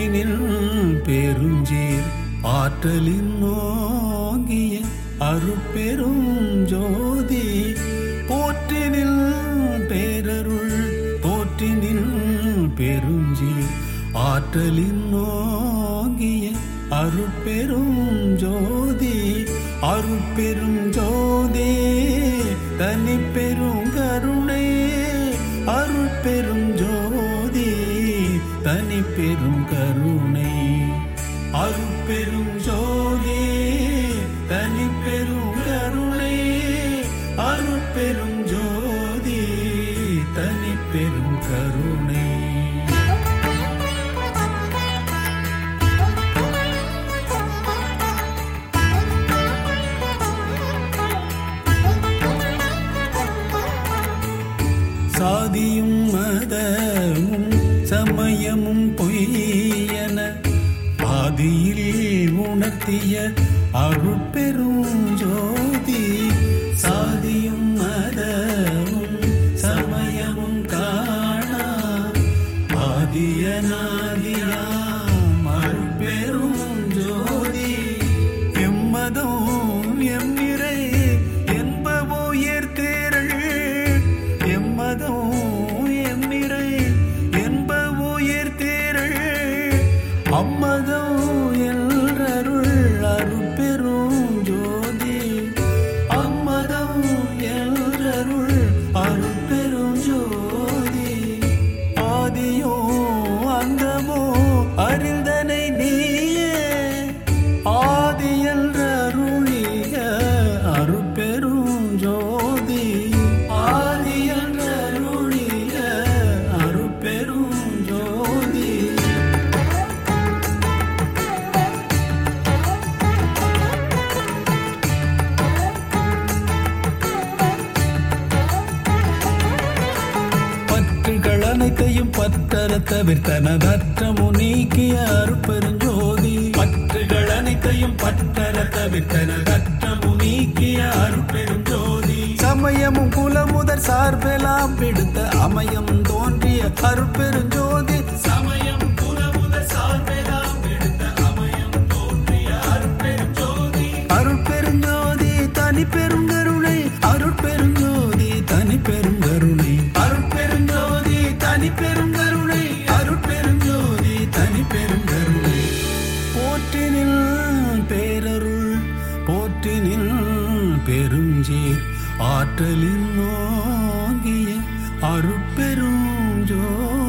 போற்றினில் பெருஞ்சீர் ஆற்றலின் நோங்கிய அருட்பெரும் ஜோதி போற்றினில் பேரருள் போற்றினில் பெருஞ்சீர் ஆற்றலின் நோங்கிய அருட்பெரும் ஜோதி அருட்பெரும் ஜோதி தனி பெரும் கருணை அருட்பெரும் ஜோதி தனி பெரும் கருணை அருட்பெரும் ஜோதி தனி பெரும் கருணை அருட்பெரும் ஜோதி தனி பெரும் கருணை சாதியும் மதமும் சமயமும் பொய்யன ஆதியில் உணர்த்திய அருட்பெரும் ஜோதி சாதியும் மதமும் சமயமும் காணா ஆதியனாதியாம் அருட்பெரும் ஜோதி எம்மதம் எம் நிறை என்பவோ ஏற்தேரள் எம்மதம் எம் நிறை என்பவோ ஏற்தேரள் அம்மதம் எல்ரருள் அருட்பெரும் ஜோதி அம்மதம் எல்ரருள் அருட்பெரும் ஜோதி ஆதியோ அந்தமோ அறிந்தனை நீயே ஆதி எல்ரருளிய அருட்பெரும் ஜோதி ஆதி எல்ரருளிய அருட்பெரும் ஜோதி பற்றுகள் அனைத்தையும் பற்றற தவிர்த்தனதற்றமு நீக்கிய அருட்பெருஞ்சோதி பற்றுகள் அனைத்தையும் பற்றற தவிர்த்தனதற்றமு நீக்கிய அருட்பெருஞ்சோதி சமயமும் குலமுதற் சார்பெல்லாம் பிடித்த அமயம் தோன்றிய அருட்பெருஞ்சோதி சமயம் குலமுதற் சார்பெல்லாம் பிடித்த அமயம் தோன்றிய அருட்பெருஞ்சோதி அருட்பெருஞ்சோதி தனி பெருங்கருணை அருட்பெருஞ்சோதி தனி பெருங்கருணை அருட்பெருஞ்சோதி தனி பெருங்கருணை அருட்பெருஞ்சோதி தனி பெருங்கருணை போற்றினில் பேரருள் போற்றினில் பெருஞ்சீர் ஆற்றலின் நோங்கிய அருட்பெரும் ஜோதி